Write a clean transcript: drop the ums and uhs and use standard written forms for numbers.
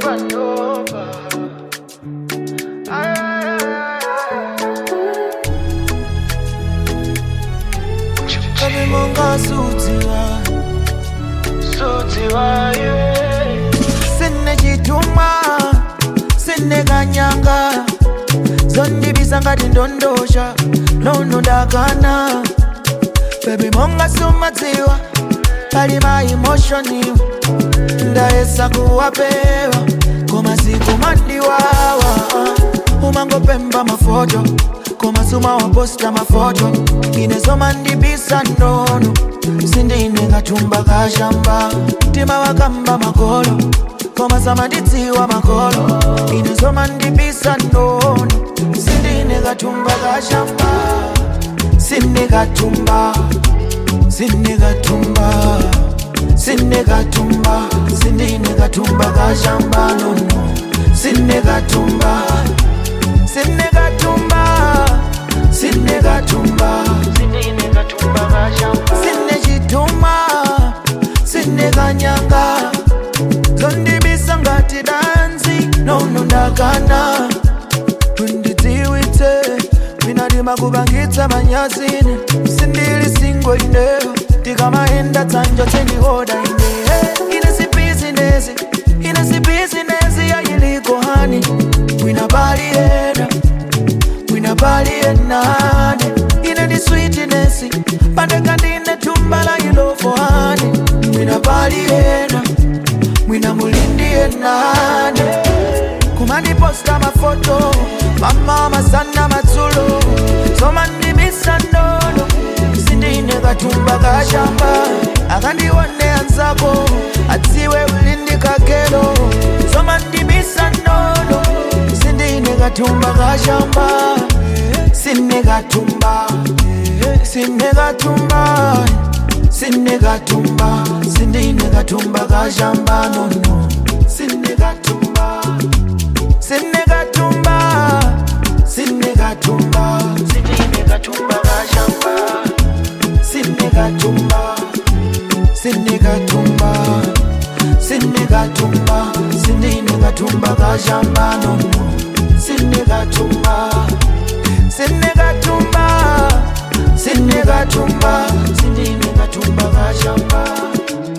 Baby monga sutiwa yeah. Sine jituma, sine kanyanga, zondi bisangati ndondosha, nono dagana. Baby monga sumatiwa, kali my emotion you. Ndaesa kuwapewa, koma siku mandiwawa. Umango pemba mafoto, koma suma waposta mafoto. Inezo mandibisa nono, sindine katumba kashamba. Tima wakamba makolo, koma samaditiwa makolo. Inezo mandibisa nono, sindine katumba kashamba. Sine katumba, sine katumba, sine katumba, sindine katumba kashamba nono. Sine katumba, sine katumba, sine katumba, sindine katumba kashamba. Sine jituma, sine kanyanga, zondi bisangati dansi, nono ndakana. Unditiwite, minadima kubangita manyazini. Sindili singo ineo, tika maenda tanjo teni hoda ine. Inesi business ya iliko hani. Wina bali eda, wina bali enade. Ine di sweetness, pande kandine tumbala ilo for hani. Wina bali eda, wina mulindi enade. Kumandi posta mafoto, mama masana matsulo. Somandi misandono, sindine katumba kashamba. Akandi wane ansako, atiwe ulindi kakelo. Somandi misandono, sindine katumba kashamba. Sine katumba, sine katumba, sine katumba, sindine katumba kashamba nono. Sine katumba, sine katumba, sine katumba, sindine katumba kashamba. Sine katumba, sine katumba, sine katumba, sindine katumba kashamba nono. Sine katumba, sine katumba, sine katumba, sindine katumba kashamba.